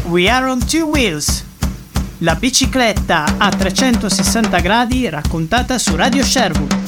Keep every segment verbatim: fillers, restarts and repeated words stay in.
We Are on Two Wheels, la bicicletta a trecentosessanta gradi raccontata su Radio Sherwood.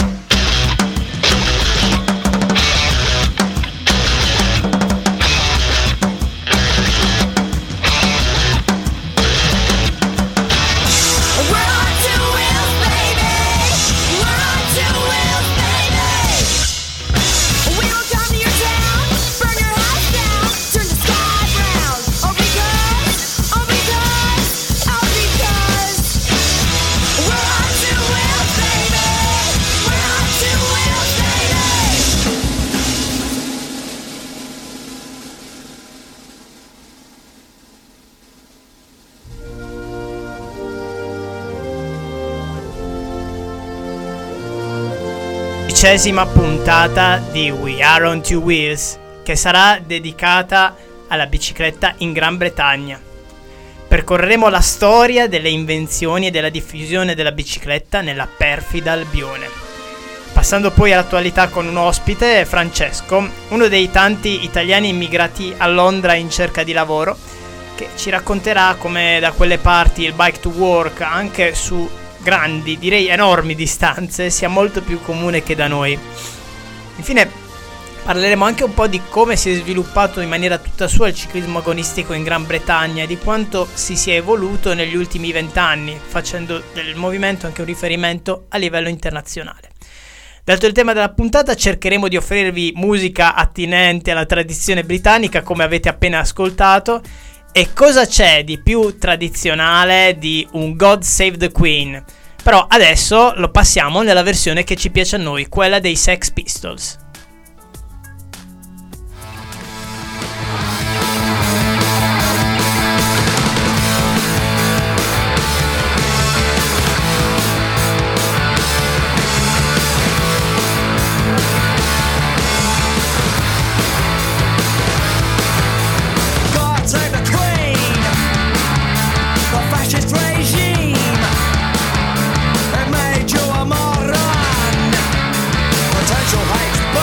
Dodicesima puntata di We Are on Two Wheels, che sarà dedicata alla bicicletta in Gran Bretagna. Percorreremo la storia delle invenzioni e della diffusione della bicicletta nella perfida Albione, passando poi all'attualità con un ospite, Francesco, uno dei tanti italiani immigrati a Londra in cerca di lavoro, che ci racconterà come da quelle parti il bike to work, anche su grandi, direi enormi distanze, sia molto più comune che da noi. Infine parleremo anche un po' di come si è sviluppato in maniera tutta sua il ciclismo agonistico in Gran Bretagna e di quanto si sia evoluto negli ultimi vent'anni, facendo del movimento anche un riferimento a livello internazionale. Dato il tema della puntata, cercheremo di offrirvi musica attinente alla tradizione britannica, come avete appena ascoltato. E cosa c'è di più tradizionale di un God Save the Queen? Però adesso lo passiamo nella versione che ci piace a noi, quella dei Sex Pistols. But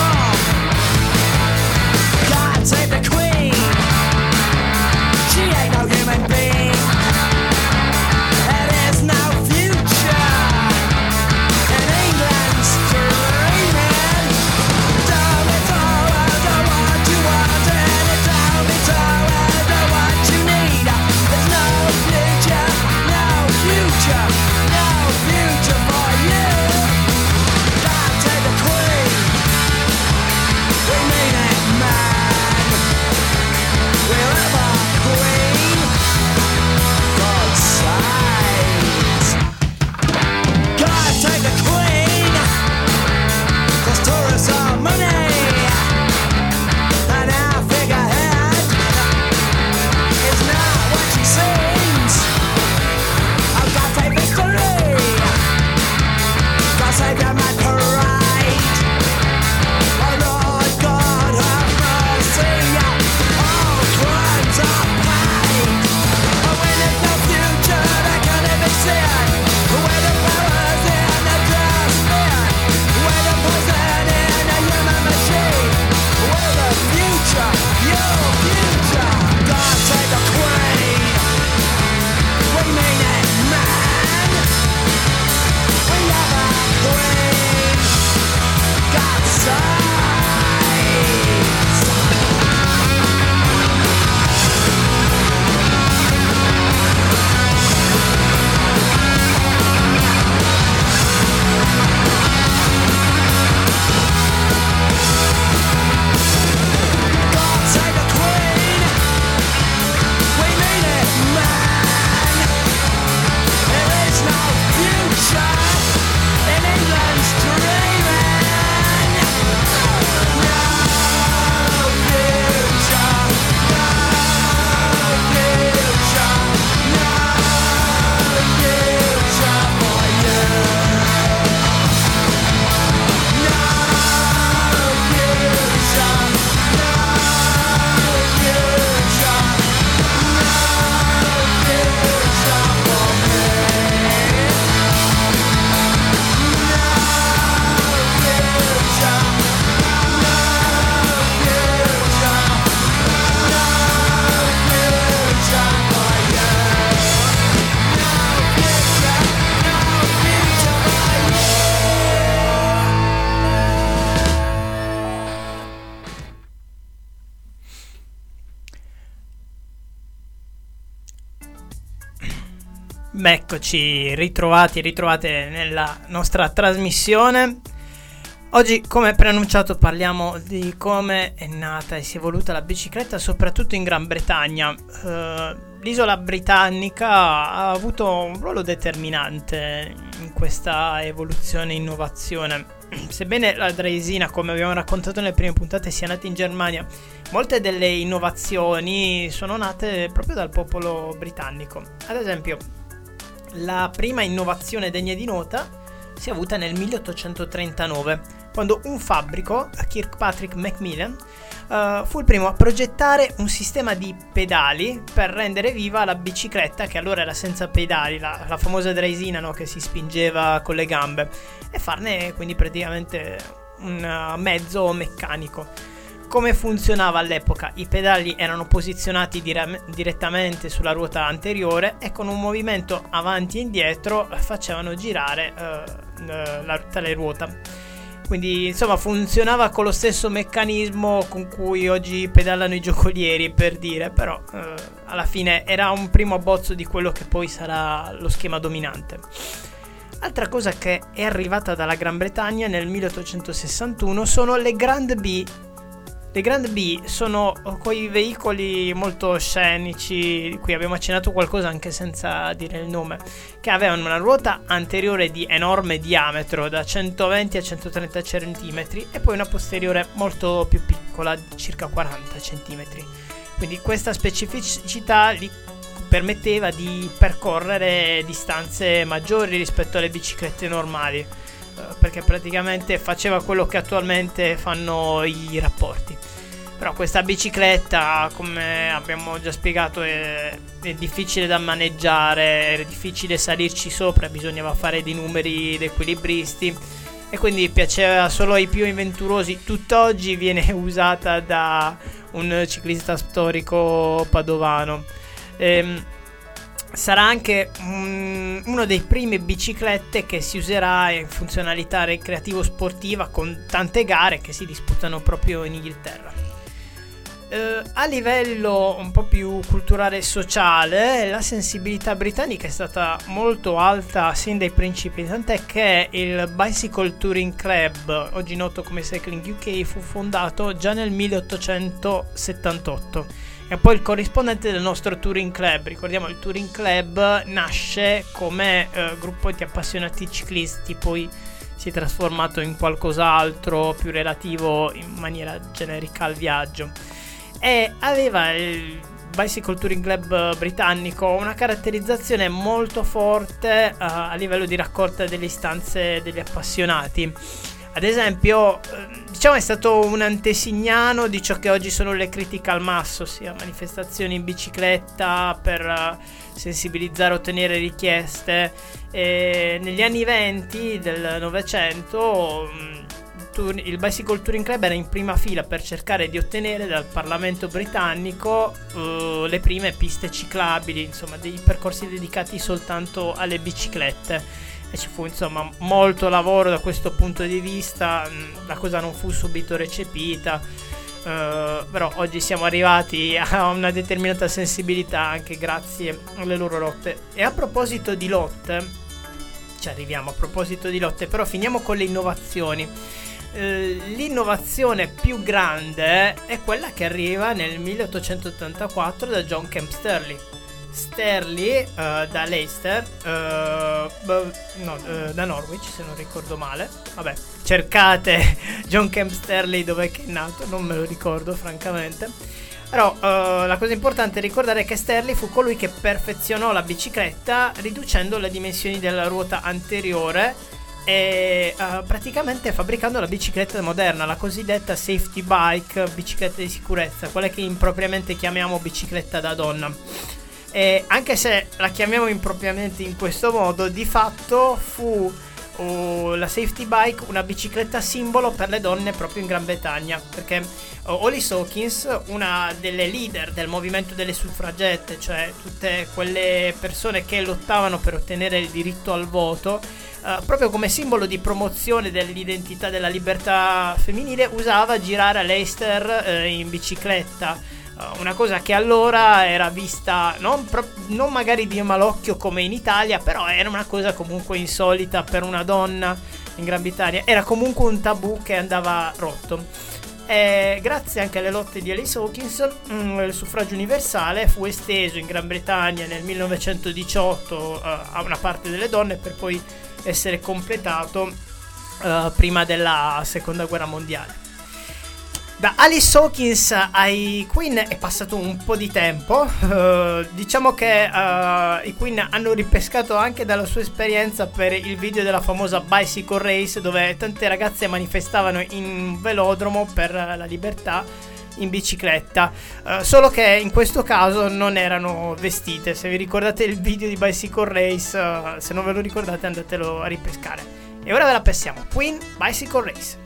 Eccoci, ritrovati, ritrovate nella nostra trasmissione. Oggi, come preannunciato, parliamo di come è nata e si è evoluta la bicicletta, soprattutto in Gran Bretagna. Uh, l'isola britannica ha avuto un ruolo determinante in questa evoluzione e innovazione. Sebbene la Draisina, come abbiamo raccontato nelle prime puntate, sia nata in Germania, molte delle innovazioni sono nate proprio dal popolo britannico. Ad esempio, la prima innovazione degna di nota si è avuta nel milleottocentotrentanove, quando un fabbrico, Kirkpatrick Macmillan, uh, fu il primo a progettare un sistema di pedali per rendere viva la bicicletta, che allora era senza pedali, la, la famosa draisina, no, che si spingeva con le gambe, e farne quindi praticamente un mezzo meccanico. Come funzionava all'epoca? I pedali erano posizionati dire- direttamente sulla ruota anteriore e con un movimento avanti e indietro facevano girare uh, la, tale ruota. Quindi insomma funzionava con lo stesso meccanismo con cui oggi pedalano i giocolieri, per dire, però uh, alla fine era un primo abbozzo di quello che poi sarà lo schema dominante. Altra cosa che è arrivata dalla Gran Bretagna nel milleottocentosessantuno sono le Grand B. Le Grand B sono quei veicoli molto scenici, di cui abbiamo accennato qualcosa anche senza dire il nome, che avevano una ruota anteriore di enorme diametro, da centoventi a centotrenta centimetri, e poi una posteriore molto più piccola, circa quaranta centimetri. Quindi questa specificità gli permetteva di percorrere distanze maggiori rispetto alle biciclette normali, perché praticamente faceva quello che attualmente fanno i rapporti. Però questa bicicletta, come abbiamo già spiegato, è, è difficile da maneggiare, è difficile salirci sopra, bisognava fare dei numeri d'equilibristi, e quindi piaceva solo ai più avventurosi. Tutt'oggi viene usata da un ciclista storico padovano. ehm, Sarà anche um, uno dei primi biciclette che si userà in funzionalità ricreativo-sportiva, con tante gare che si disputano proprio in Inghilterra. Uh, a livello un po' più culturale e sociale, la sensibilità britannica è stata molto alta sin dai principi, tant'è che il Bicycle Touring Club, oggi noto come Cycling U K, fu fondato già nel milleottocentosettantotto. E poi il corrispondente del nostro Touring Club. Ricordiamo, il Touring Club nasce come eh, gruppo di appassionati ciclisti, poi si è trasformato in qualcos'altro più relativo in maniera generica al viaggio, e aveva il Bicycle Touring Club britannico una caratterizzazione molto forte uh, a livello di raccolta delle istanze degli appassionati. Ad esempio, diciamo, è stato un antesignano di ciò che oggi sono le critical mass, ossia manifestazioni in bicicletta per sensibilizzare, ottenere richieste. E negli anni venti del Novecento il Bicycle Touring Club era in prima fila per cercare di ottenere dal Parlamento britannico uh, le prime piste ciclabili, insomma dei percorsi dedicati soltanto alle biciclette. E ci fu insomma molto lavoro da questo punto di vista. La cosa non fu subito recepita, uh, però oggi siamo arrivati a una determinata sensibilità anche grazie alle loro lotte. E a proposito di lotte, ci arriviamo a proposito di lotte, però finiamo con le innovazioni. Uh, l'innovazione più grande è quella che arriva nel milleottocentottantaquattro da John Kemp Sterling. Sterling uh, da Leicester, uh, b- no, uh, da Norwich se non ricordo male. Vabbè, cercate John Kemp Sterling dov'è che è nato, non me lo ricordo francamente. Però uh, la cosa importante è ricordare che Sterling fu colui che perfezionò la bicicletta riducendo le dimensioni della ruota anteriore e uh, praticamente fabbricando la bicicletta moderna, la cosiddetta safety bike, bicicletta di sicurezza, quella che impropriamente chiamiamo bicicletta da donna. E anche se la chiamiamo impropriamente in questo modo, di fatto fu uh, la safety bike una bicicletta simbolo per le donne proprio in Gran Bretagna, perché uh, Hollis Hawkins, una delle leader del movimento delle suffragette, cioè tutte quelle persone che lottavano per ottenere il diritto al voto, uh, proprio come simbolo di promozione dell'identità della libertà femminile, usava girare a Leicester uh, in bicicletta. uh, una cosa che allora era vista non, pro- non magari di malocchio come in Italia, però era una cosa comunque insolita per una donna in Gran Bretagna, era comunque un tabù che andava rotto. E grazie anche alle lotte di Alice Hawkins, mh, il suffragio universale fu esteso in Gran Bretagna nel millenovecentodiciotto uh, a una parte delle donne, per poi essere completato uh, prima della seconda guerra mondiale. Da Alice Hawkins ai Queen è passato un po' di tempo, uh, diciamo che uh, i Queen hanno ripescato anche dalla sua esperienza per il video della famosa Bicycle Race, dove tante ragazze manifestavano in un velodromo per la libertà in bicicletta, uh, solo che in questo caso non erano vestite. Se vi ricordate il video di Bicycle Race, uh, se non ve lo ricordate andatelo a ripescare. E ora ve la passiamo, Queen, Bicycle Race.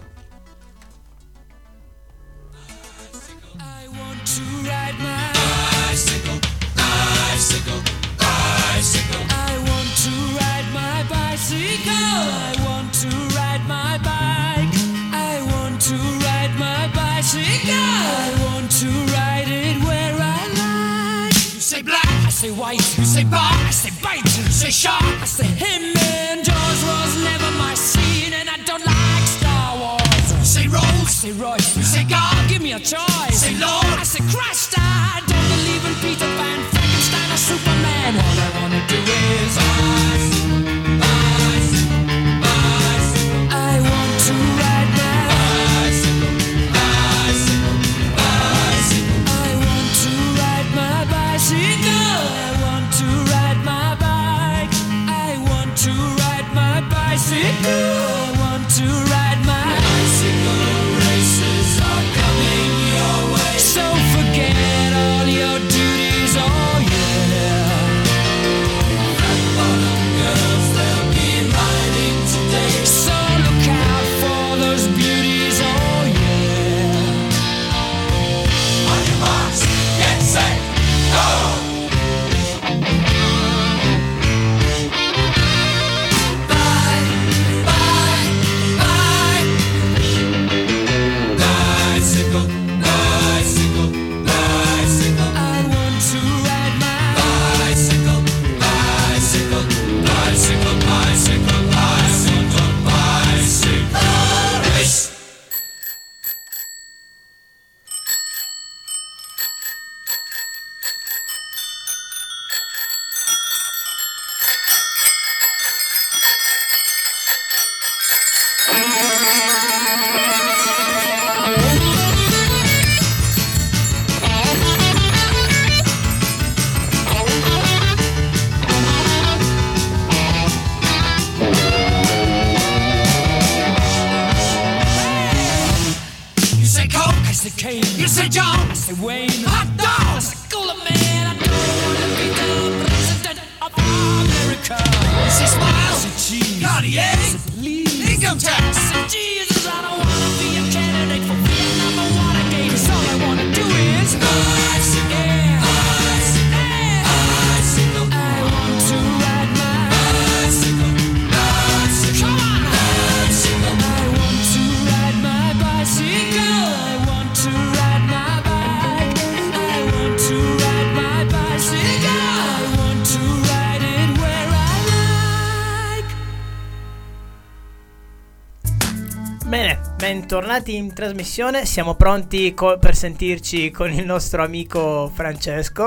To ride my bicycle, bicycle, bicycle. I want to ride my bicycle. I want to ride my bike. I want to ride my bicycle. I want to ride it where I like. You say black, I say white. You say bar, I say bite. You say shark, I say him. And Jaws was never my scene, and I don't like Star Wars. You say Rolls, I say Royce. You say God, give me a choice. Say Lord, I say Christ. I don't believe in Peter Pan, Frankenstein or Superman. All I wanna do is bicycle, bicycle, bicycle. I want to ride my bicycle, bicycle, bicycle. I want to ride my bicycle. I want to ride my bike. I want to ride my bicycle. I want to ride my bicycle. Races are coming your way, so forget all your duties, oh yeah. Red bottom girls, they'll be riding today, so look out for those beauties, oh yeah. On your marks, get set, go! You say John, I say Wayne, hot dog, I say cooler man. I don't wanna be the president of America. I say smile, I say cheese, Cartier, I say please, income tax, I say Jesus. I don't wanna be a candidate for Vietnam or Watergate. 'Cause all I wanna do is bicycle, yeah, bicycle, yeah, bicycle. I want to ride my bicycle, bicycle. Come on, bicycle. I want to ride my bicycle. I want to ride my bike. I want to ride my bicycle. I want to ride it where I like. Bene, bentornati in trasmissione. Siamo pronti co- per sentirci con il nostro amico Francesco.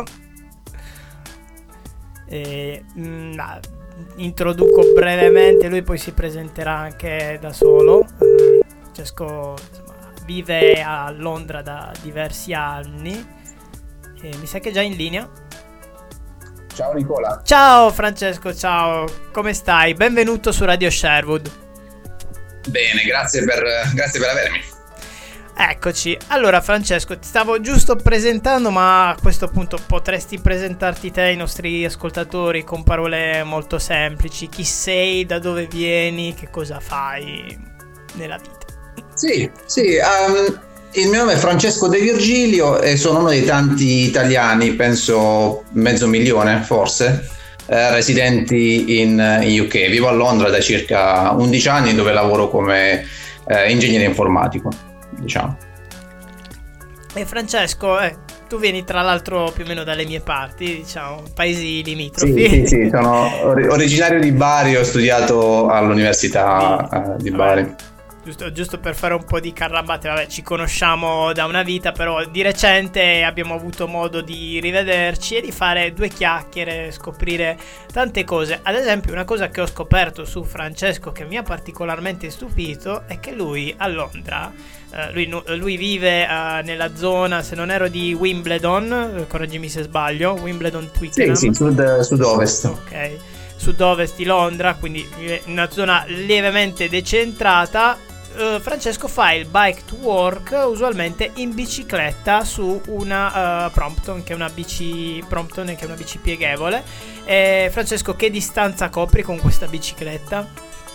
E, mh, introduco brevemente, lui poi si presenterà anche da solo. Francesco insomma, vive a Londra da diversi anni e mi sa che è già in linea. Ciao Nicola. Ciao Francesco, ciao, come stai? Benvenuto su Radio Sherwood. Bene, grazie per, grazie per avermi. Eccoci. Allora Francesco, ti stavo giusto presentando, ma a questo punto potresti presentarti te ai nostri ascoltatori con parole molto semplici. Chi sei, da dove vieni, che cosa fai nella vita? Sì, sì, um, il mio nome è Francesco De Virgilio e sono uno dei tanti italiani, penso mezzo milione forse, eh, residenti in, in U K. Vivo a Londra da circa undici anni, dove lavoro come eh, ingegnere informatico, diciamo. E Francesco, eh, tu vieni tra l'altro più o meno dalle mie parti, diciamo, paesi limitrofi. Sì, sì, sì, sono or- originario di Bari, ho studiato all'università di, uh, di Bari. Vabbè. Giusto, giusto per fare un po' di carrambate, vabbè, ci conosciamo da una vita, però di recente abbiamo avuto modo di rivederci e di fare due chiacchiere, scoprire tante cose. Ad esempio, una cosa che ho scoperto su Francesco che mi ha particolarmente stupito è che lui a Londra, eh, lui, lui vive eh, nella zona, se non ero di Wimbledon, eh, correggimi se sbaglio, Wimbledon Twickenham. Sì, sì, sud, sud-ovest. Ok, sud-ovest di Londra, quindi vive in una zona lievemente decentrata. Uh, Francesco fa il bike to work usualmente in bicicletta su una uh, Brompton, che è una bici Brompton, che è una bici pieghevole. E Francesco, che distanza copri con questa bicicletta?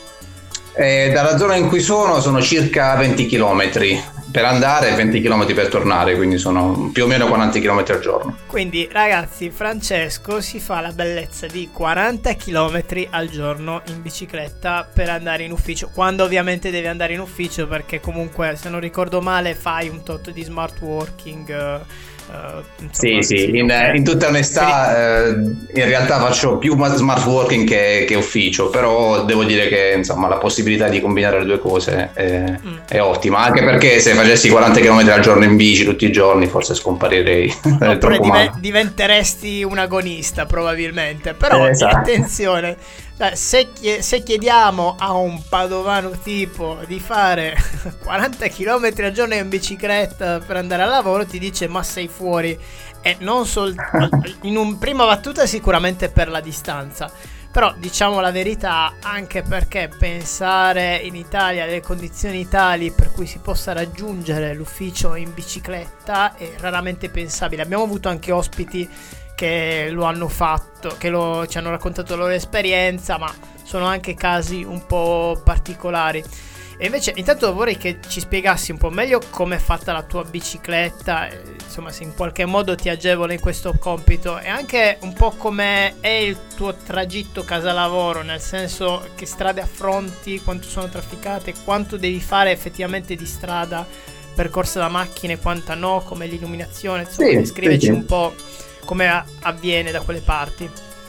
Eh, dalla zona in cui sono sono circa venti chilometri per andare e venti chilometri per tornare, quindi sono più o meno quaranta chilometri al giorno. Quindi ragazzi, Francesco si fa la bellezza di quaranta chilometri al giorno in bicicletta per andare in ufficio, quando ovviamente deve andare in ufficio, perché comunque, se non ricordo male, fai un tot di smart working. uh, Uh, insomma, sì, sì, in, in tutta onestà, eh, in realtà faccio più smart working che, che ufficio, però devo dire che insomma la possibilità di combinare le due cose è, mm. è ottima, anche perché se facessi quaranta chilometri al giorno in bici tutti i giorni forse scomparirei. Oppure div- diventeresti un agonista probabilmente, però eh, esatto. Attenzione, se, chie- se chiediamo a un padovano tipo di fare quaranta chilometri al giorno in bicicletta per andare al lavoro, ti dice ma sei fuori. E non sol- in un prima battuta sicuramente per la distanza, però diciamo la verità, anche perché pensare in Italia alle condizioni tali per cui si possa raggiungere l'ufficio in bicicletta è raramente pensabile. Abbiamo avuto anche ospiti che lo hanno fatto, che lo, ci hanno raccontato la loro esperienza, ma sono anche casi un po' particolari. E invece intanto vorrei che ci spiegassi un po' meglio come è fatta la tua bicicletta, insomma se in qualche modo ti agevola in questo compito, e anche un po' come è il tuo tragitto casa-lavoro, nel senso che strade affronti, quanto sono trafficate, quanto devi fare effettivamente di strada percorsa da macchine, quanta no, come l'illuminazione, insomma sì, descriveci sì, sì. un po' come avviene da quelle parti.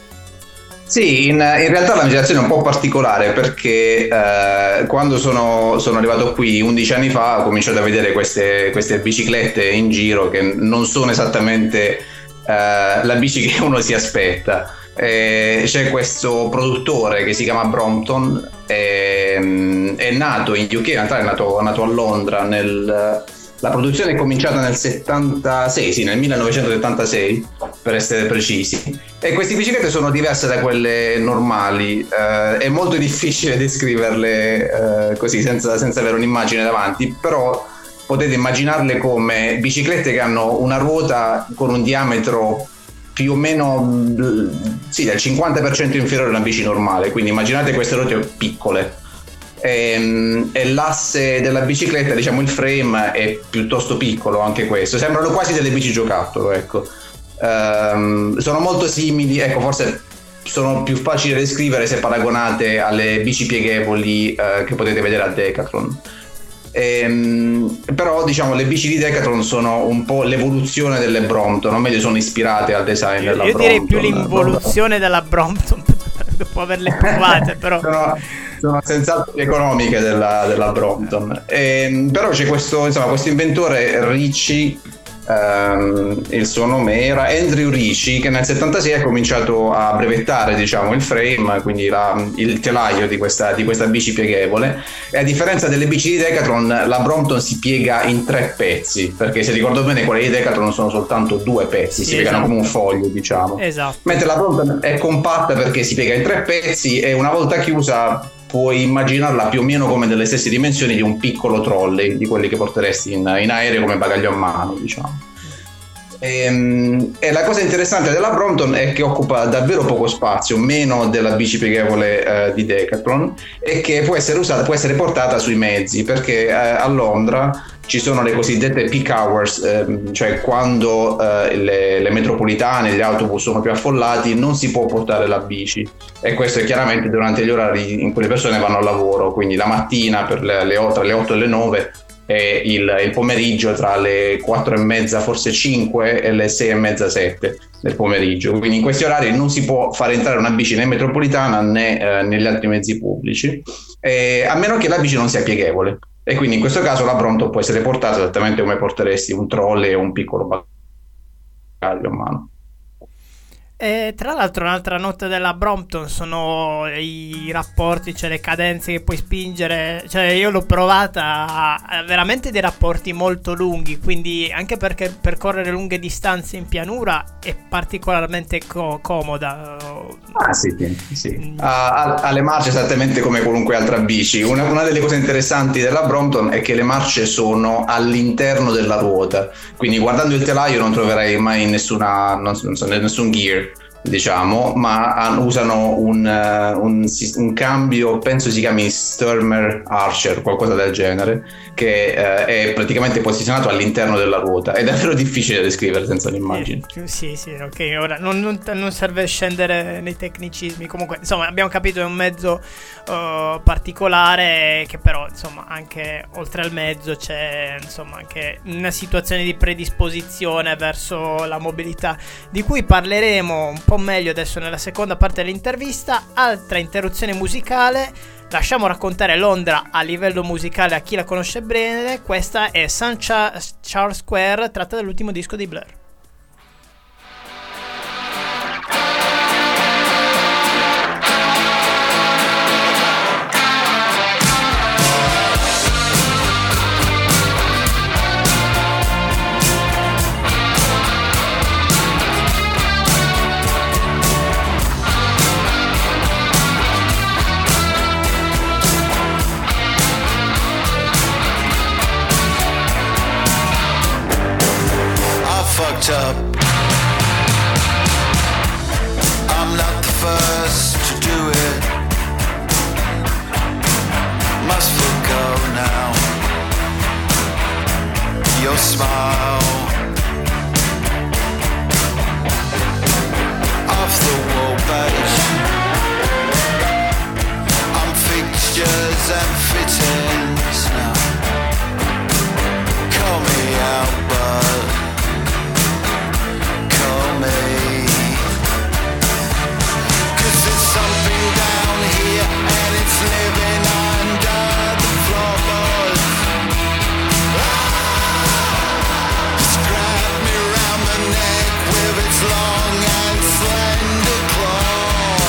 Sì, in, in realtà la mia situazione è un po' particolare perché eh, quando sono, sono arrivato qui undici anni fa ho cominciato a vedere queste, queste biciclette in giro che non sono esattamente eh, la bici che uno si aspetta. Eh, c'è questo produttore che si chiama Brompton, è, è nato in U K, in realtà è nato, è nato a Londra nel... La produzione è cominciata nel settantasei, sì, nel millenovecentosettantasei per essere precisi, e queste biciclette sono diverse da quelle normali, eh, è molto difficile descriverle eh, così senza, senza avere un'immagine davanti, però potete immaginarle come biciclette che hanno una ruota con un diametro più o meno sì, del cinquanta per cento inferiore a una bici normale, quindi immaginate queste ruote piccole. E, e l'asse della bicicletta, diciamo il frame, è piuttosto piccolo anche questo, sembrano quasi delle bici giocattolo, ecco. Um, sono molto simili, ecco, forse sono più facili da descrivere se paragonate alle bici pieghevoli uh, che potete vedere a Decathlon. Ehm, però diciamo le bici di Decathlon sono un po' l'evoluzione delle Brompton, o meglio sono ispirate al design io, della io Brompton. Io direi più l'involuzione della Brompton dopo averle provate, però sono, sono senz'altro più economiche della, della Brompton. Ehm, però c'è questo, insomma, questo inventore Ricci, ehm, il suo nome era Andrew Ricci, che nel settantasei ha cominciato a brevettare, diciamo, il frame, quindi la, il telaio di questa, di questa bici pieghevole, e a differenza delle bici di Decathlon la Brompton si piega in tre pezzi, perché se ricordo bene quelle di Decathlon sono soltanto due pezzi, sì, si piegano esatto. come un foglio, diciamo, esatto. Mentre la Brompton è compatta perché si piega in tre pezzi e una volta chiusa puoi immaginarla più o meno come delle stesse dimensioni di un piccolo trolley, di quelli che porteresti in, in aereo come bagaglio a mano, diciamo. E, e la cosa interessante della Brompton è che occupa davvero poco spazio, meno della bici pieghevole eh, di Decathlon, e che può essere usata, può essere portata sui mezzi, perché eh, a Londra ci sono le cosiddette peak hours, eh, cioè quando eh, le, le metropolitane, gli autobus sono più affollati, non si può portare la bici, e questo è chiaramente durante gli orari in cui le persone vanno al lavoro, quindi la mattina per le, le, tra le otto e le nove e il, il pomeriggio tra le quattro e mezza, forse cinque, e le sei e mezza, sette del pomeriggio. Quindi in questi orari non si può fare entrare una bici né in metropolitana né eh, negli altri mezzi pubblici, eh, a meno che la bici non sia pieghevole. E quindi in questo caso la Brompton può essere portata esattamente come porteresti un trolley o un piccolo bagaglio a mano. E tra l'altro un'altra nota della Brompton sono i rapporti, cioè le cadenze che puoi spingere. Cioè io l'ho provata a, a veramente dei rapporti molto lunghi, quindi anche perché percorrere lunghe distanze in pianura è particolarmente co- comoda. Ah sì, sì, sì. Ha, ha le marce esattamente come qualunque altra bici. Una, una delle cose interessanti della Brompton è che le marce sono all'interno della ruota, quindi guardando il telaio non troverai mai nessuna, non, non so, nessun gear, diciamo, ma usano un, uh, un, un cambio, penso si chiami Sturmer Archer, qualcosa del genere, che uh, è praticamente posizionato all'interno della ruota. È davvero difficile da descrivere senza un'immagine. Sì, sì, sì, ok, ora non, non, non serve scendere nei tecnicismi, comunque insomma abbiamo capito è un mezzo uh, particolare che però insomma anche oltre al mezzo c'è insomma anche una situazione di predisposizione verso la mobilità di cui parleremo un po' meglio adesso nella seconda parte dell'intervista. Altra interruzione musicale, lasciamo raccontare Londra a livello musicale a chi la conosce bene. Questa è Saint Charles Square, tratta dall'ultimo disco di Blur. Up. I'm not the first to do it. Must forgo now. Your smile off the wall page. I'm fixtures and fittings now. Call me out, but me. 'Cause there's something down here and it's living under the floorboards. Ah! Just grab me round the neck with its long and slender claw.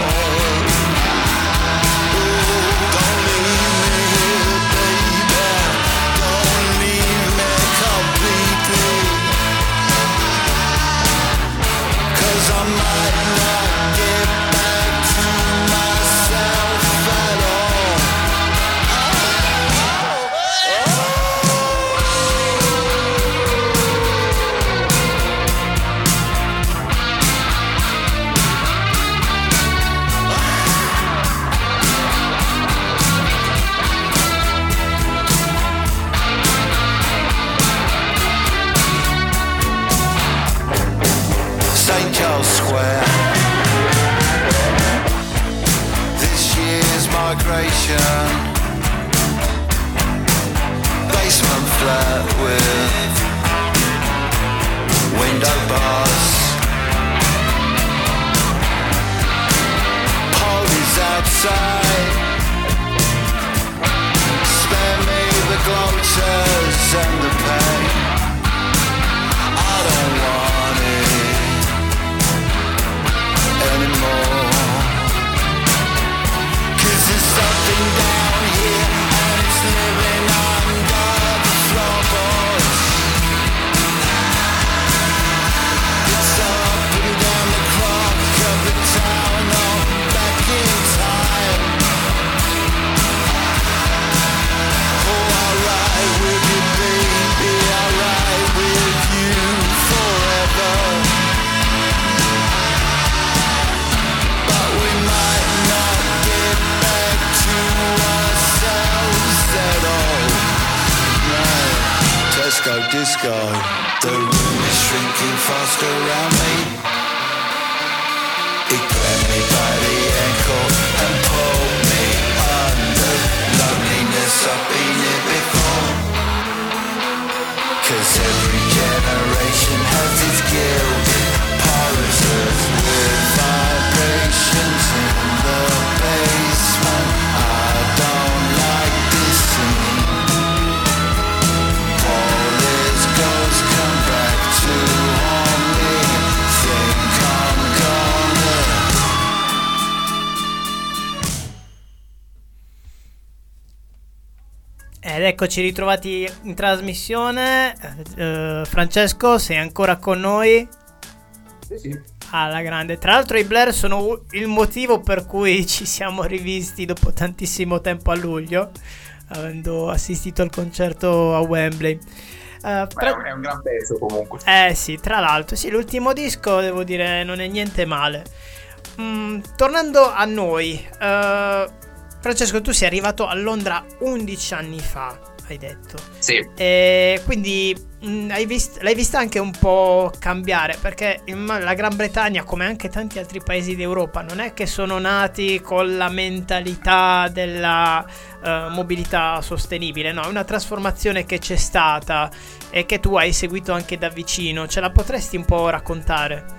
Ooh, don't leave me here, baby. Don't leave me completely. 'Cause I might not get back to myself at all. Saint Charles Square. This year's migration. Basement flat with window bars. Police outside. Spare me the gloaters and the pain. I don't want it anymore. 'Cause there's something down here and it's living under the floorboards. It's up and down the clock of the town, all back in time. Oh, I'll ride with you, baby, I'll ride with you forever. But we might not get back to ourselves at all. No, Tesco disco. The room is shrinking fast around me. It grabbed me by the ankle and pulled me under. Loneliness, I've been here before. Ed eccoci ritrovati in trasmissione. Eh, Francesco, sei ancora con noi? Sì, sì. Alla grande. Tra l'altro i Blair sono il motivo per cui ci siamo rivisti dopo tantissimo tempo a luglio, avendo assistito al concerto a Wembley. Uh, tra... È un gran pezzo comunque. Eh sì, tra l'altro, sì, l'ultimo disco devo dire non è niente male. Mm, tornando a noi, uh, Francesco, tu sei arrivato a Londra undici anni fa, hai detto. Sì. E quindi mh, hai vist- l'hai vista anche un po' cambiare, perché in, la Gran Bretagna, come anche tanti altri paesi d'Europa, non è che sono nati con la mentalità della uh, mobilità sostenibile, no, è una trasformazione che c'è stata e che tu hai seguito anche da vicino. Ce la potresti un po' raccontare?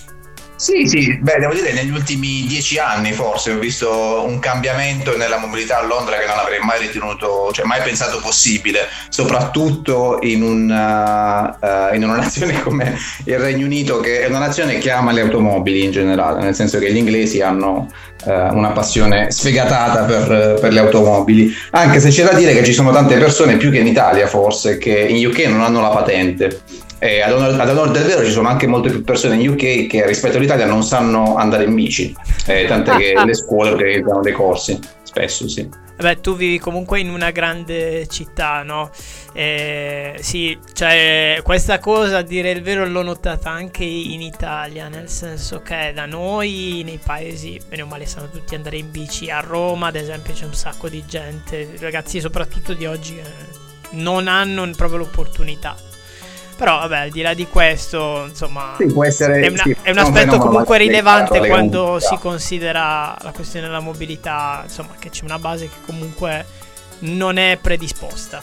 Sì, sì, beh, devo dire negli ultimi dieci anni forse ho visto un cambiamento nella mobilità a Londra che non avrei mai ritenuto, cioè mai pensato possibile, soprattutto in una, uh, in una nazione come il Regno Unito, che è una nazione che ama le automobili in generale, nel senso che gli inglesi hanno uh, una passione sfegatata per, per le automobili, anche se c'è da dire che ci sono tante persone, più che in Italia forse, che in U K non hanno la patente. E ad onor, ad onor del vero ci sono anche molte più persone in U K che rispetto all'Italia non sanno andare in bici, eh, tant'è che le scuole organizzano dei corsi, spesso sì. Beh, tu vivi comunque in una grande città, no? Eh, sì, cioè questa cosa, a dire il vero, l'ho notata anche in Italia, nel senso che da noi nei paesi, bene o male, sanno tutti andare in bici. A Roma, ad esempio, c'è un sacco di gente, ragazzi soprattutto di oggi, eh, non hanno proprio l'opportunità. Però vabbè, al di là di questo, insomma, sì, può essere, è, una, sì, è un aspetto comunque rilevante quando si comunità. considera la questione della mobilità, insomma, che c'è una base che comunque non è predisposta.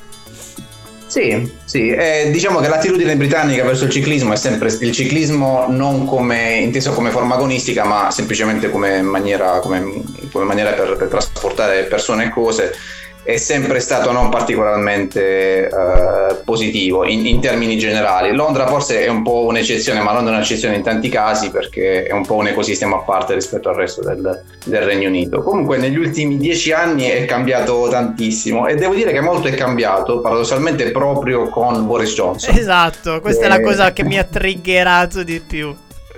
Sì, sì, eh, diciamo che l'attitudine britannica verso il ciclismo è sempre il ciclismo non come inteso come forma agonistica, ma semplicemente come maniera, come, come maniera per, per trasportare persone e cose. È sempre stato non particolarmente uh, positivo in, in termini generali. Londra forse è un po' un'eccezione, ma Londra è un'eccezione in tanti casi perché è un po' un ecosistema a parte rispetto al resto del, del Regno Unito. Comunque negli ultimi dieci anni è cambiato tantissimo e devo dire che molto è cambiato, paradossalmente proprio con Boris Johnson. Esatto, questa e... è la cosa che mi ha triggerato di più.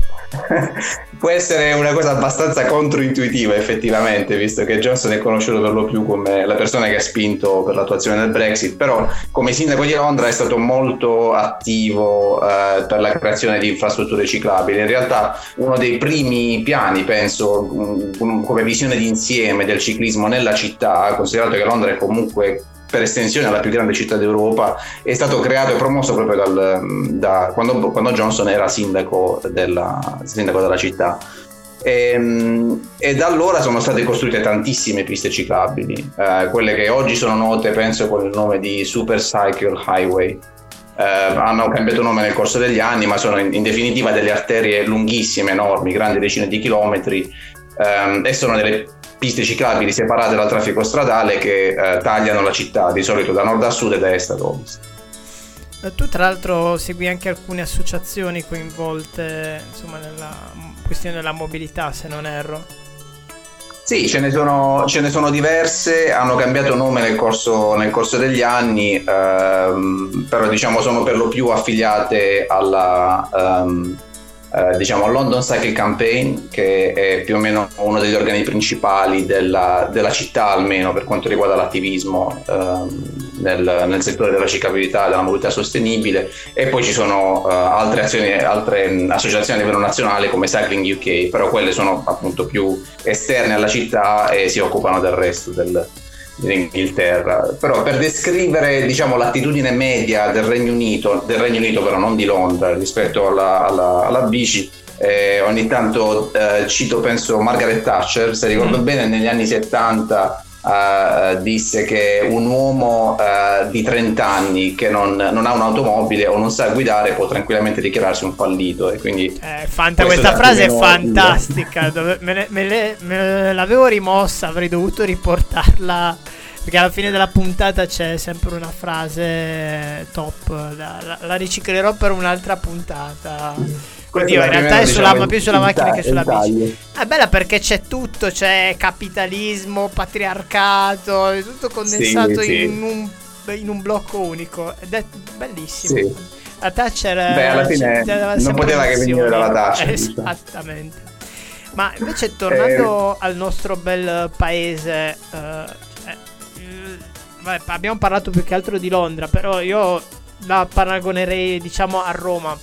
Può essere una cosa abbastanza controintuitiva effettivamente, visto che Johnson è conosciuto per lo più come la persona che ha spinto per l'attuazione del Brexit, però come sindaco di Londra è stato molto attivo eh, per la creazione di infrastrutture ciclabili. In realtà uno dei primi piani, penso, um, come visione d'insieme del ciclismo nella città, considerato che Londra è comunque per estensione la più grande città d'Europa, è stato creato e promosso proprio dal, da, quando, quando Johnson era sindaco della, sindaco della città. E, e da allora sono state costruite tantissime piste ciclabili, eh, quelle che oggi sono note penso con il nome di Super Cycle Highway. Eh, hanno cambiato nome nel corso degli anni, ma sono in, in definitiva delle arterie lunghissime, enormi, grandi decine di chilometri, ehm, e sono delle piste ciclabili separate dal traffico stradale che eh, tagliano la città di solito da nord a sud e da est ad ovest. Tu tra l'altro segui anche alcune associazioni coinvolte, insomma, nella questione della mobilità, se non erro. Sì, ce ne sono, ce ne sono diverse, hanno cambiato nome nel corso, nel corso degli anni, ehm, però diciamo sono per lo più affiliate alla ehm, eh, diciamo London Cycle Campaign, che è più o meno uno degli organi principali della, della città, almeno per quanto riguarda l'attivismo ehm, nel, nel settore della ciclabilità e della mobilità sostenibile. E poi ci sono uh, altre azioni, altre associazioni a livello nazionale come Cycling U K, però quelle sono appunto più esterne alla città e si occupano del resto del, dell'Inghilterra. Però per descrivere, diciamo, l'attitudine media del Regno Unito, del Regno Unito però non di Londra, rispetto alla, alla, alla bici, eh, ogni tanto eh, cito penso Margaret Thatcher, se ricordo bene negli anni settanta Uh, disse che un uomo uh, di trenta anni che non, non ha un'automobile o non sa guidare può tranquillamente dichiararsi un fallito, e quindi eh, fanta, questa frase è fantastica. Dove, me, ne, me, le, me l'avevo rimossa, avrei dovuto riportarla perché alla fine della puntata c'è sempre una frase top, la, la, la riciclerò per un'altra puntata. Oddio, in realtà è sulla, diciamo, più sulla macchina che sulla bici. È bella perché c'è tutto, c'è capitalismo, patriarcato, è tutto condensato sì, in sì. un in un blocco unico ed è bellissimo. Sì. La Thatcher Beh, alla fine non poteva che venire dalla Thatcher. Esattamente. Ma invece tornando eh. al nostro bel paese, eh, eh, vabbè, abbiamo parlato più che altro di Londra, però io la paragonerei diciamo a Roma.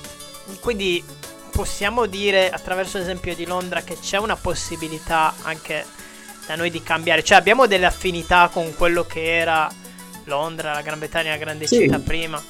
Quindi possiamo dire attraverso l'esempio di Londra che c'è una possibilità anche da noi di cambiare, cioè abbiamo delle affinità con quello che era Londra, la Gran Bretagna, la grande sì. città prima.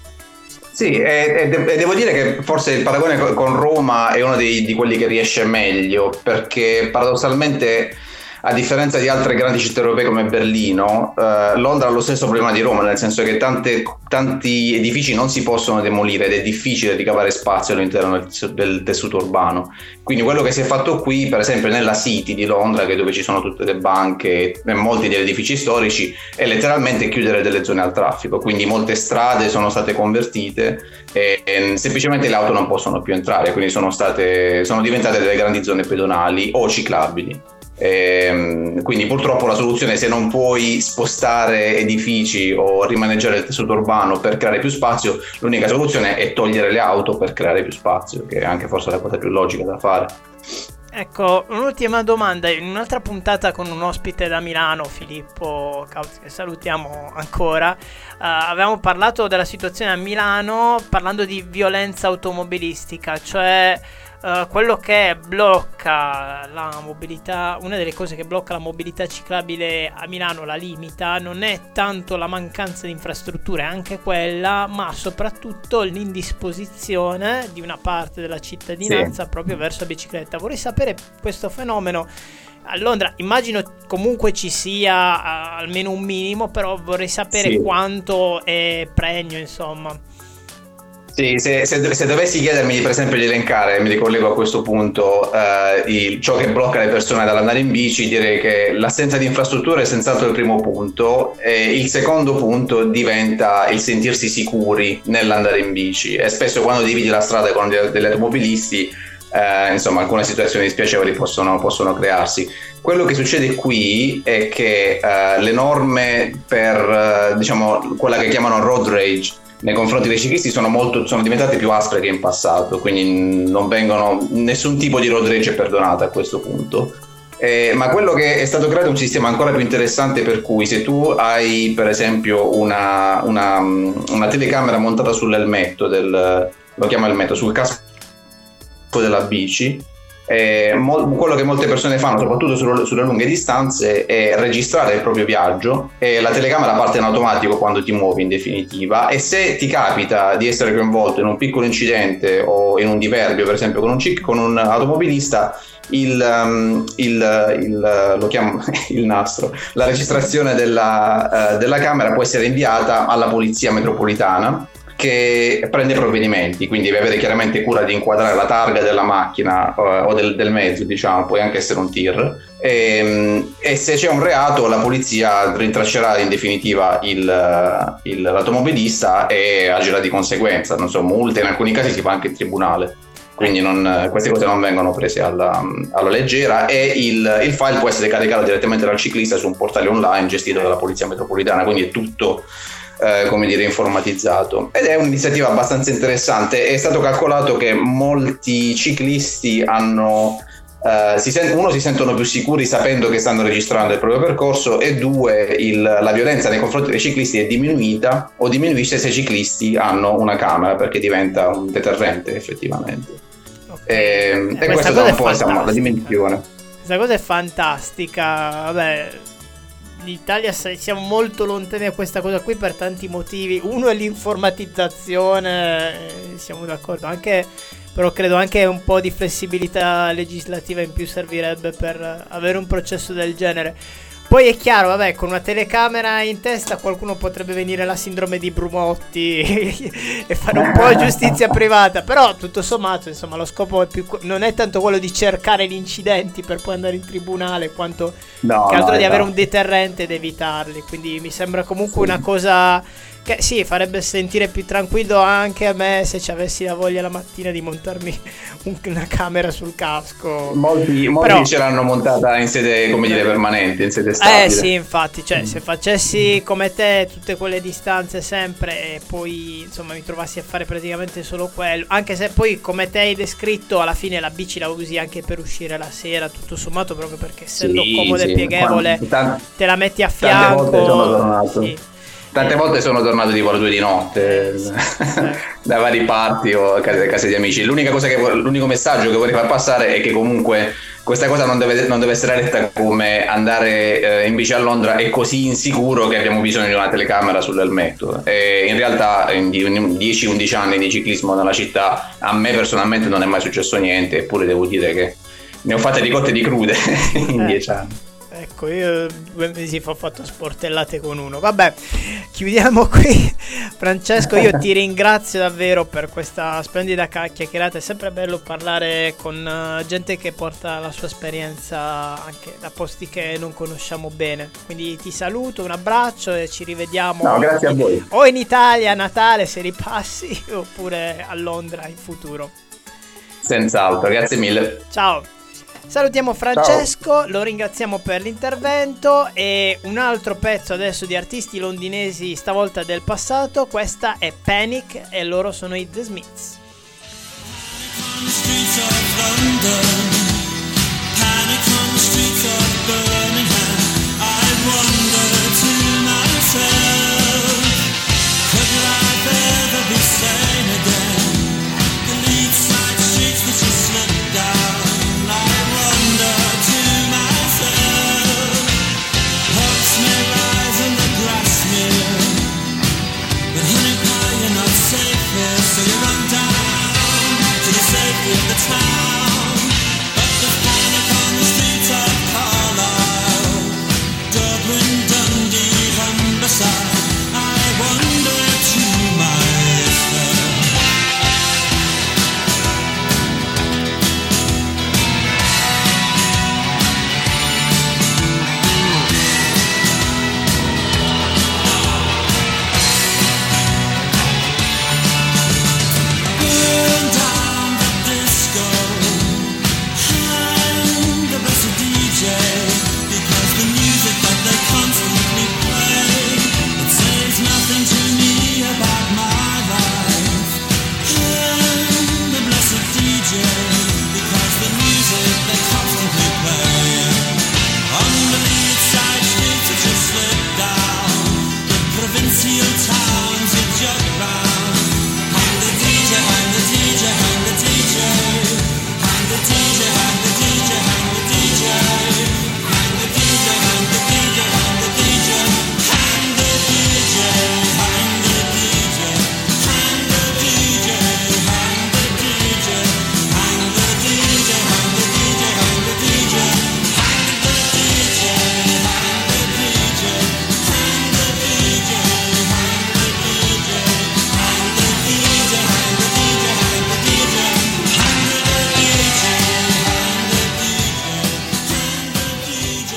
Sì, e, e, de- e devo dire che forse il paragone co- con Roma è uno dei, di quelli che riesce meglio, perché paradossalmente, a differenza di altre grandi città europee come Berlino, eh, Londra ha lo stesso problema di Roma, nel senso che tante, tanti edifici non si possono demolire ed è difficile ricavare spazio all'interno del, del tessuto urbano. Quindi quello che si è fatto qui, per esempio nella City di Londra, che è dove ci sono tutte le banche e molti degli edifici storici, è letteralmente chiudere delle zone al traffico. Quindi molte strade sono state convertite e, e semplicemente le auto non possono più entrare, quindi sono state sono diventate delle grandi zone pedonali o ciclabili. E, quindi purtroppo la soluzione, se non puoi spostare edifici o rimaneggiare il tessuto urbano per creare più spazio, l'unica soluzione è togliere le auto per creare più spazio, che è anche forse la cosa più logica da fare. Ecco, un'ultima domanda. In un'altra puntata con un ospite da Milano, Filippo Cauzi, che salutiamo ancora, uh, avevamo parlato della situazione a Milano parlando di violenza automobilistica, cioè Uh, quello che blocca la mobilità, una delle cose che blocca la mobilità ciclabile a Milano, la limita, non è tanto la mancanza di infrastrutture, anche quella, ma soprattutto l'indisposizione di una parte della cittadinanza sì. proprio verso la bicicletta. Vorrei sapere questo fenomeno a Londra, immagino comunque ci sia uh, almeno un minimo, però vorrei sapere sì. quanto è pregno, insomma. Sì, se, se, se dovessi chiedermi per esempio di elencare, mi ricollego a questo punto, eh, il, ciò che blocca le persone dall'andare in bici, direi che l'assenza di infrastrutture è senz'altro il primo punto, e il secondo punto diventa il sentirsi sicuri nell'andare in bici, e spesso quando dividi la strada con degli, degli automobilisti, eh, insomma alcune situazioni spiacevoli possono, possono crearsi. Quello che succede qui è che eh, le norme per, eh, diciamo, quella che chiamano road rage, nei confronti dei ciclisti sono molto sono diventate più aspre che in passato, quindi non vengono nessun tipo di road rage è perdonato a questo punto. Eh, ma quello che è stato creato è un sistema ancora più interessante, per cui se tu hai per esempio una, una, una telecamera montata sull'elmetto del, lo chiama elmetto, sul casco della bici, Eh, mo- quello che molte persone fanno, soprattutto sulle, sulle lunghe distanze, è registrare il proprio viaggio, e la telecamera parte in automatico quando ti muovi, in definitiva, e se ti capita di essere coinvolto in un piccolo incidente o in un diverbio, per esempio con un, cic- con un automobilista, il, um, il, il, lo chiamo il nastro, la registrazione della, uh, della camera può essere inviata alla polizia metropolitana, che prende provvedimenti, quindi devi avere chiaramente cura di inquadrare la targa della macchina uh, o del, del mezzo, diciamo, puoi anche essere un tir, e, e se c'è un reato la polizia rintraccerà in definitiva il, il, l'automobilista e agirà di conseguenza, non so, multe, in alcuni casi si fa anche in tribunale, quindi non, queste cose non vengono prese alla, alla leggera, e il, il file può essere caricato direttamente dal ciclista su un portale online gestito dalla polizia metropolitana, quindi è tutto Eh, come dire informatizzato, ed è un'iniziativa abbastanza interessante. È stato calcolato che molti ciclisti hanno eh, si sent- uno si sentono più sicuri sapendo che stanno registrando il proprio percorso, e due il, la violenza nei confronti dei ciclisti è diminuita o diminuisce se i ciclisti hanno una camera, perché diventa un deterrente effettivamente. Okay. E, e questo dà un po' insomma la dimensione. Questa cosa è fantastica. Vabbè, in Italia siamo molto lontani da questa cosa qui per tanti motivi. Uno è l'informatizzazione, siamo d'accordo, anche, però credo anche un po' di flessibilità legislativa in più servirebbe per avere un processo del genere. Poi è chiaro, vabbè, con una telecamera in testa qualcuno potrebbe venire la sindrome di Brumotti e fare un po' giustizia privata, però tutto sommato, insomma, lo scopo è più, non è tanto quello di cercare gli incidenti per poi andare in tribunale, quanto no, che altro no, di esatto. avere un deterrente ed evitarli, quindi mi sembra comunque sì. una cosa Che sì, farebbe sentire più tranquillo anche a me se ci avessi la voglia la mattina di montarmi un- una camera sul casco. Molti, molti Però- ce l'hanno montata in sede, come dire, permanente, in sede Eh stabile. sì, infatti, cioè se facessi come te tutte quelle distanze sempre e poi insomma mi trovassi a fare praticamente solo quello, anche se poi come te hai descritto alla fine la bici la usi anche per uscire la sera, tutto sommato, proprio perché essendo Sì, comoda e sì. pieghevole Tan- te la metti a tante volte fianco. sono tornato. Sì. Tante volte sono tornato tipo alle due di notte da vari party o a case, case di amici. L'unica cosa che vo- l'unico messaggio che vorrei far passare è che comunque questa cosa non deve, non deve essere letta come andare eh, in bici a Londra è così insicuro che abbiamo bisogno di una telecamera sull'elmetto. E in realtà in die- in dieci undici anni di ciclismo nella città a me personalmente non è mai successo niente, eppure devo dire che ne ho fatte di cotte e di crude in Eh. dieci anni. Ecco, io due mesi fa ho fatto sportellate con uno. Vabbè, chiudiamo qui. Francesco, io ti ringrazio davvero per questa splendida ca- chiacchierata. È sempre bello parlare con eh, gente che porta la sua esperienza anche da posti che non conosciamo bene. Quindi ti saluto, un abbraccio e ci rivediamo. No, grazie a voi. O in Italia a Natale se ripassi, oppure a Londra in futuro. Senz'altro, grazie mille. Ciao. Salutiamo Francesco, lo ringraziamo per l'intervento e un altro pezzo adesso di artisti londinesi, stavolta del passato. Questa è Panic e loro sono i The Smiths. On the streets of London, panic on the streets of Birmingham. I wonder to myself, could life ever be sane again? The lead side streets that you slip down. I wonder to myself, hopes may rise and the grass near, but honey pie you're not safe here, so you run down to the safety of the town. But there's panic on the streets of Carlisle, Dublin, Dundee, Humberside. I wonder to myself. Burn down the disco, hang the blessed D J, because the music that they constantly play, it says nothing to me about my life. Hang the blessed D J, because the music they constantly play. On the lead side streets that you slip down, the provincial towns you jog round. Hang the D J, hang the D J, hang the D J. Hang the D J, hang the D J, hang the D J. Hang the D J, hang the D J, hang the D J. Hang the D J, hang the D J. Hang the D J, hang the D J. Hang the D J, hang the D J, hang the D J. Hang the D J, hang the D J. Hang the D J, hang the D J. Hang the D J, hang the D J, hang the D J. Hang the D J, hang the D J.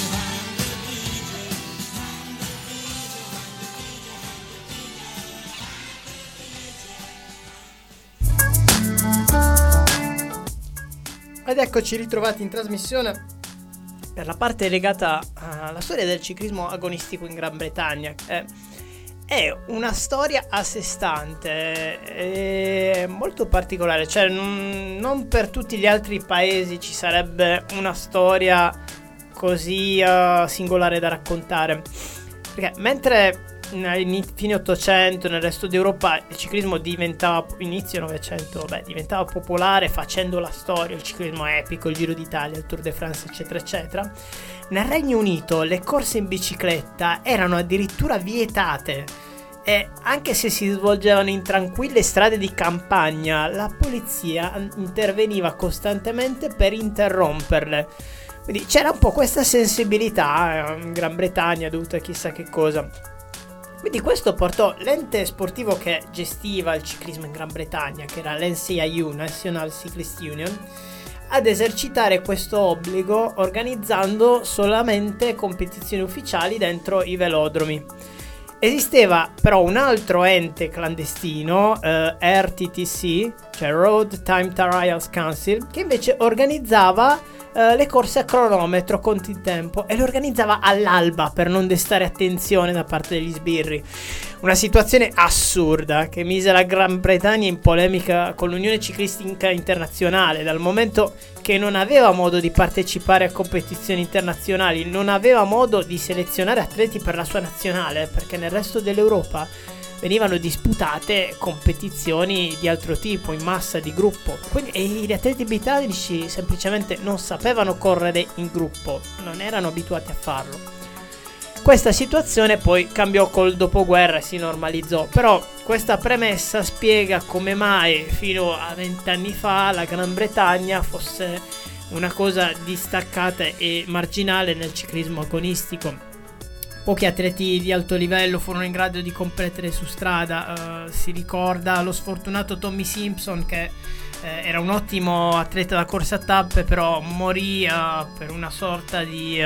Ed eccoci ritrovati in trasmissione per la parte legata alla storia del ciclismo agonistico in Gran Bretagna. Eh, è una storia a sé stante, è molto particolare, cioè non, non per tutti gli altri paesi ci sarebbe una storia così uh, singolare da raccontare, perché mentre in fine ottocento nel resto d'Europa il ciclismo diventava, inizio novecento, beh, diventava popolare facendo la storia, il ciclismo epico, il Giro d'Italia, il Tour de France eccetera eccetera, nel Regno Unito le corse in bicicletta erano addirittura vietate e anche se si svolgevano in tranquille strade di campagna la polizia interveniva costantemente per interromperle. Quindi c'era un po' questa sensibilità in Gran Bretagna dovuta a chissà che cosa. Quindi questo portò l'ente sportivo che gestiva il ciclismo in Gran Bretagna, che era l'N C I U, National Cyclist Union, ad esercitare questo obbligo organizzando solamente competizioni ufficiali dentro i velodromi. Esisteva però un altro ente clandestino, eh, R T T C, cioè Road Time Trials Council, che invece organizzava eh, le corse a cronometro controtempo e le organizzava all'alba per non destare attenzione da parte degli sbirri. Una situazione assurda che mise la Gran Bretagna in polemica con l'Unione Ciclistica Internazionale, dal momento che non aveva modo di partecipare a competizioni internazionali, non aveva modo di selezionare atleti per la sua nazionale, perché nel resto dell'Europa venivano disputate competizioni di altro tipo, in massa, di gruppo. Quindi e gli atleti britannici semplicemente non sapevano correre in gruppo, non erano abituati a farlo. Questa situazione poi cambiò col dopoguerra e si normalizzò, però questa premessa spiega come mai fino a vent'anni fa la Gran Bretagna fosse una cosa distaccata e marginale nel ciclismo agonistico. Pochi atleti di alto livello furono in grado di competere su strada. Uh, si ricorda lo sfortunato Tommy Simpson, che eh, era un ottimo atleta da corsa a tappe, però morì uh, per una sorta di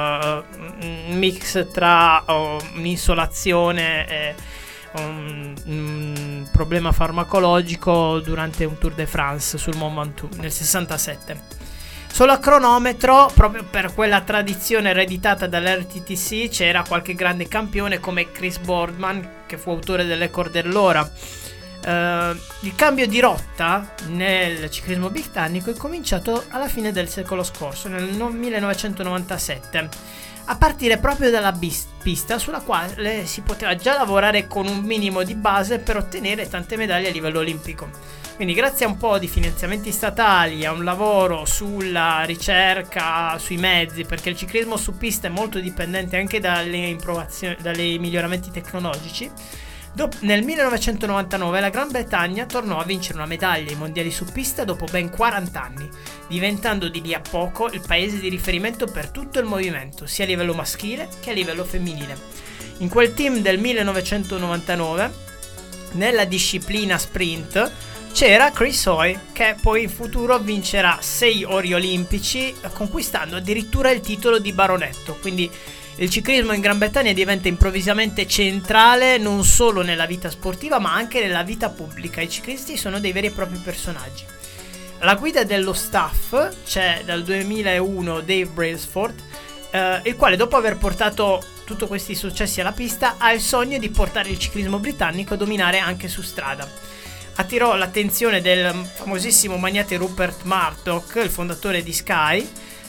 uh, mix tra uh, un'insolazione e un, un problema farmacologico durante un Tour de France sul Mont Ventoux nel sessantasette. Solo a cronometro, proprio per quella tradizione ereditata dall'R T T C, c'era qualche grande campione come Chris Boardman, che fu autore del record dell'ora. Uh, il cambio di rotta nel ciclismo britannico è cominciato alla fine del secolo scorso, nel millenovecentonovantasette, a partire proprio dalla bis- pista sulla quale si poteva già lavorare con un minimo di base per ottenere tante medaglie a livello olimpico. Quindi grazie a un po' di finanziamenti statali, a un lavoro sulla ricerca, sui mezzi, perché il ciclismo su pista è molto dipendente anche dalle improvazioni, dai miglioramenti tecnologici, Dop- nel millenovecentonovantanove la Gran Bretagna tornò a vincere una medaglia ai mondiali su pista dopo ben quaranta anni, diventando di lì a poco il paese di riferimento per tutto il movimento, sia a livello maschile che a livello femminile. In quel team del millenovecentonovantanove, nella disciplina sprint, c'era Chris Hoy, che poi in futuro vincerà sei ori olimpici, conquistando addirittura il titolo di baronetto. Quindi il ciclismo in Gran Bretagna diventa improvvisamente centrale non solo nella vita sportiva ma anche nella vita pubblica. I ciclisti sono dei veri e propri personaggi. Alla guida dello staff c'è dal duemilauno Dave Brailsford, eh, il quale dopo aver portato tutti questi successi alla pista ha il sogno di portare il ciclismo britannico a dominare anche su strada. Attirò l'attenzione del famosissimo magnate Rupert Murdoch, il fondatore di Sky.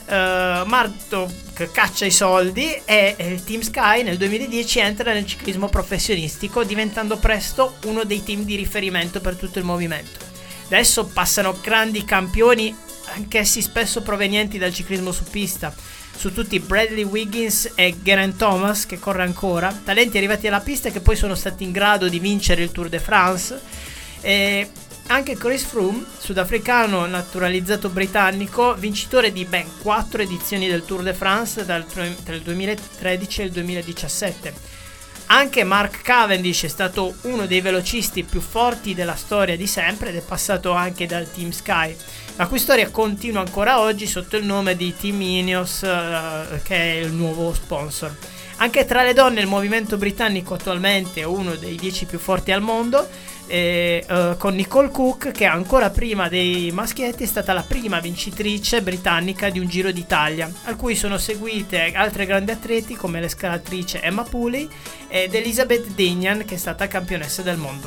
Uh, Murdoch caccia i soldi e il team Sky nel duemiladieci entra nel ciclismo professionistico, diventando presto uno dei team di riferimento per tutto il movimento. Adesso passano grandi campioni, anch'essi spesso provenienti dal ciclismo su pista, su tutti Bradley Wiggins e Geraint Thomas, che corre ancora, talenti arrivati alla pista che poi sono stati in grado di vincere il Tour de France. E anche Chris Froome, sudafricano naturalizzato britannico, vincitore di ben quattro edizioni del Tour de France dal, tra il duemilatredici e il duemiladiciassette. Anche Mark Cavendish è stato uno dei velocisti più forti della storia di sempre ed è passato anche dal Team Sky, la cui storia continua ancora oggi sotto il nome di Team Ineos, uh, che è il nuovo sponsor. Anche tra le donne il movimento britannico attualmente è uno dei dieci più forti al mondo, e, uh, con Nicole Cook, che ancora prima dei maschietti è stata la prima vincitrice britannica di un Giro d'Italia, a cui sono seguite altre grandi atleti come la scalatrice Emma Pooley ed Elizabeth Deignan, che è stata campionessa del mondo.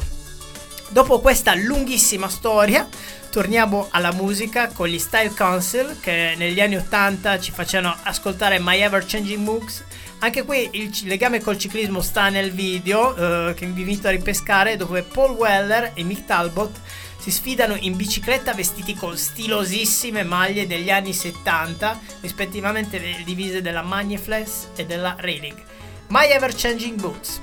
Dopo questa lunghissima storia torniamo alla musica con gli Style Council, che negli anni ottanta ci facevano ascoltare My Ever Changing Moods. Anche qui il legame col ciclismo sta nel video, eh, che vi invito a ripescare, dove Paul Weller e Mick Talbot si sfidano in bicicletta vestiti con stilosissime maglie degli anni settanta, rispettivamente le divise della Magniflex e della Reilig. My Ever Changing Boots.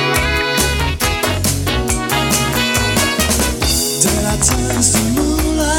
Turns to moonlight.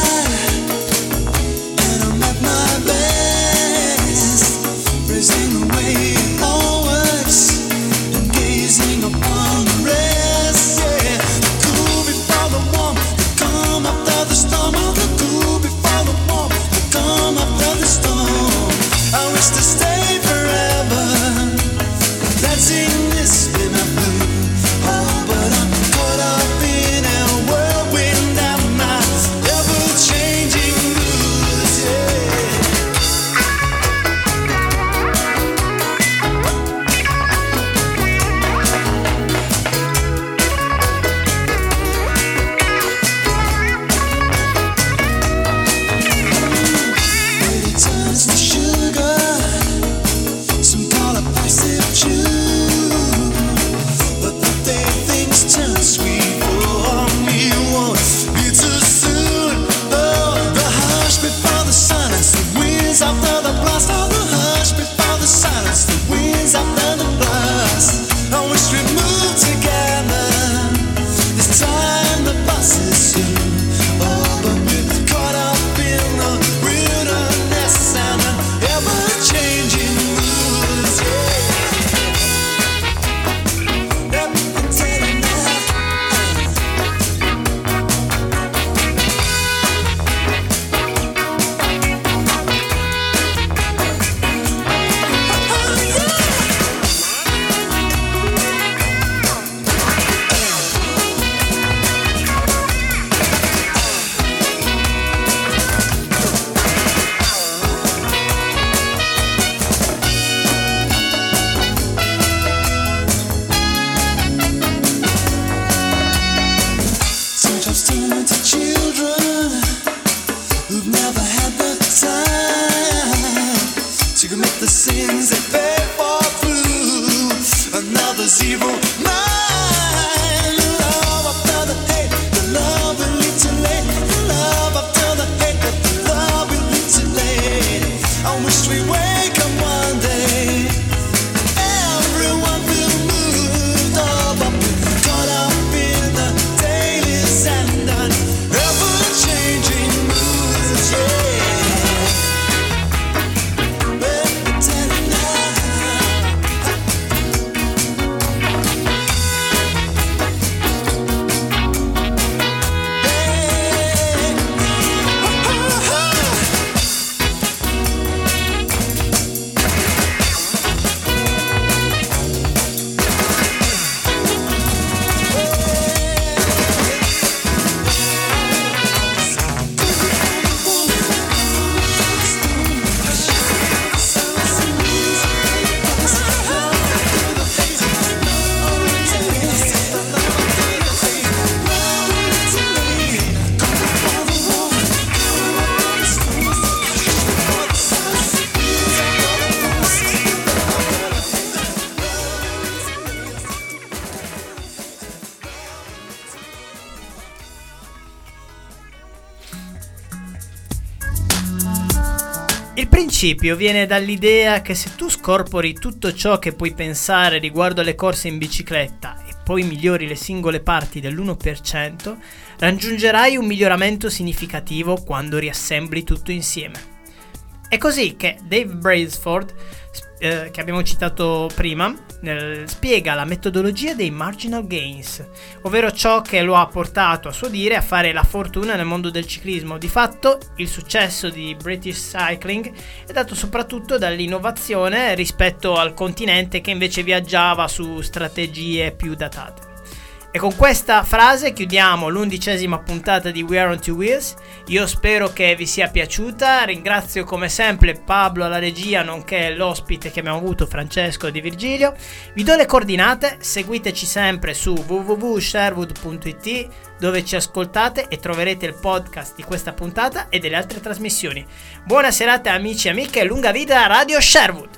Il principio viene dall'idea che se tu scorpori tutto ciò che puoi pensare riguardo alle corse in bicicletta e poi migliori le singole parti dell'uno per cento, raggiungerai un miglioramento significativo quando riassembli tutto insieme. È così che Dave Brailsford, eh, che abbiamo citato prima, eh, spiega la metodologia dei marginal gains, ovvero ciò che lo ha portato a suo dire a fare la fortuna nel mondo del ciclismo. Di fatto il successo di British Cycling è dato soprattutto dall'innovazione rispetto al continente che invece viaggiava su strategie più datate. E con questa frase chiudiamo l'undicesima puntata di We Are on Two Wheels. Io spero che vi sia piaciuta. Ringrazio come sempre Pablo alla regia, nonché l'ospite che abbiamo avuto, Francesco Di Virgilio. Vi do le coordinate, seguiteci sempre su w w w punto sherwood punto i t, dove ci ascoltate e troverete il podcast di questa puntata e delle altre trasmissioni. Buona serata amici e amiche, lunga vita a Radio Sherwood.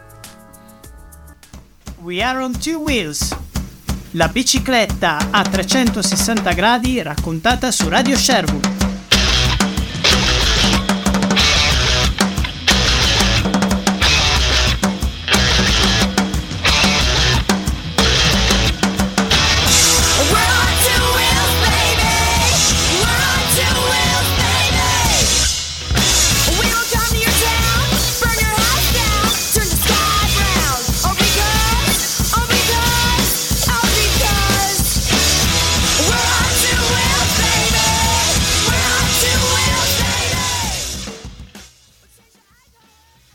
We Are on Two Wheels, la bicicletta a trecentosessanta gradi raccontata su Radio Sherwood.